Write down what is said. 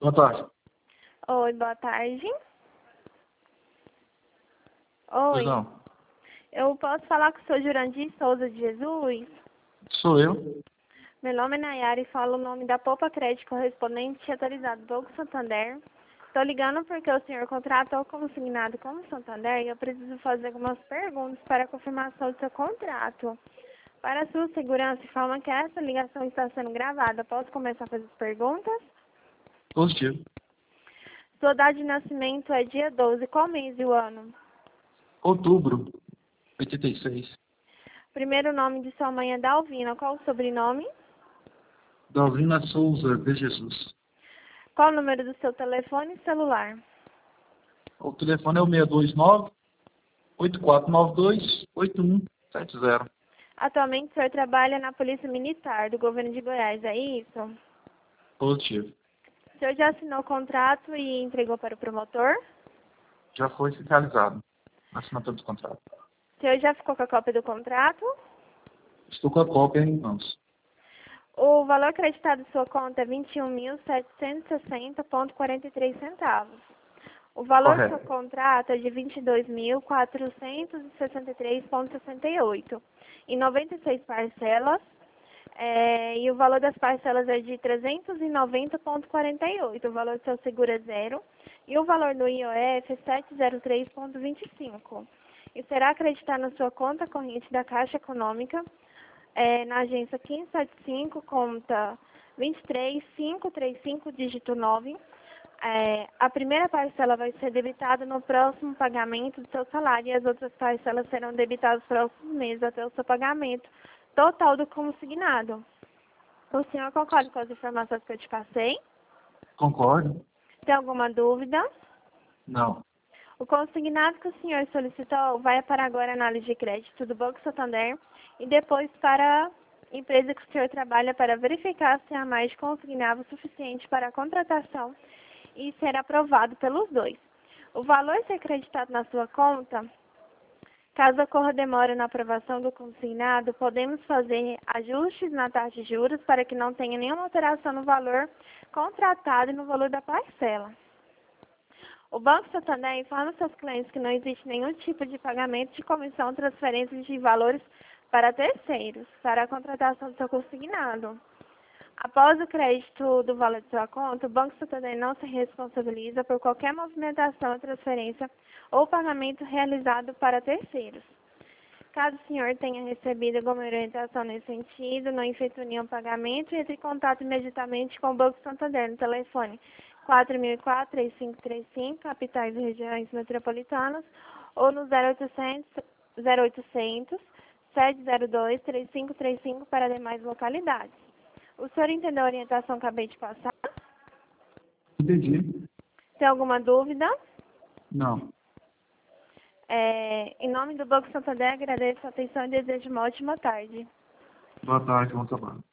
Boa tarde. Oi, boa tarde. Pois Oi, não. eu posso falar com o senhor Jurandir Souza de Jesus? Sou eu. Meu nome é Nayara e falo o nome da Poupa Crédito correspondente autorizado Banco Santander. Estou ligando porque o senhor contratou consignado como Santander e eu preciso fazer algumas perguntas para a confirmação do seu contrato. Para sua segurança, informa que essa ligação está sendo gravada. Posso começar a fazer as perguntas? Positivo. Sua data de nascimento é dia 12. Qual mês e o ano? Outubro. 86. Primeiro nome de sua mãe é Dalvina. Qual o sobrenome? Dalvina Souza de Jesus. Qual o número do seu telefone e celular? O telefone é o 629-8492-8170. Atualmente o senhor trabalha na Polícia Militar do Governo de Goiás, é isso? Positivo. O senhor já assinou o contrato e entregou para o promotor? Já foi fiscalizado. Assinatura do contrato. O senhor já ficou com a cópia do contrato? Estou com a cópia em mãos. O valor acreditado em sua conta é R$ 21.760,43. O valor do seu Correto. contrato é de R$ 22.463,68. Em 96 parcelas. E o valor das parcelas é de R$ 390,48. O valor do seu seguro é zero. E o valor do IOF é 703,25. E será acreditado na sua conta corrente da Caixa Econômica, na agência 1575, conta 23535, dígito 9. A primeira parcela vai ser debitada no próximo pagamento do seu salário e as outras parcelas serão debitadas nos próximos meses até o seu pagamento total do consignado. O senhor concorda com as informações que eu te passei? Concordo? Tem alguma dúvida? Não. O consignado que o senhor solicitou vai para agora a análise de crédito do Banco Santander e depois para a empresa que o senhor trabalha para verificar se há mais consignado o suficiente para a contratação e ser aprovado pelos dois. O valor ser acreditado na sua conta, caso ocorra demora na aprovação do consignado, podemos fazer ajustes na taxa de juros para que não tenha nenhuma alteração no valor contratado e no valor da parcela. O Banco Santander informa seus clientes que não existe nenhum tipo de pagamento de comissão ou transferência de valores para terceiros, para a contratação do seu consignado. Após o crédito do valor de sua conta, o Banco Santander não se responsabiliza por qualquer movimentação, transferência ou pagamento realizado para terceiros. Caso o senhor tenha recebido alguma orientação nesse sentido, não efetue nenhum pagamento, entre em contato imediatamente com o Banco Santander no telefone 4004-3535, capitais e regiões metropolitanas, ou no 0800-702-3535 para demais localidades. O senhor entendeu a orientação que acabei de passar? Entendi. Tem alguma dúvida? Não. Em nome do Banco Santander, agradeço a atenção e desejo uma ótima tarde. Boa tarde, bom trabalho.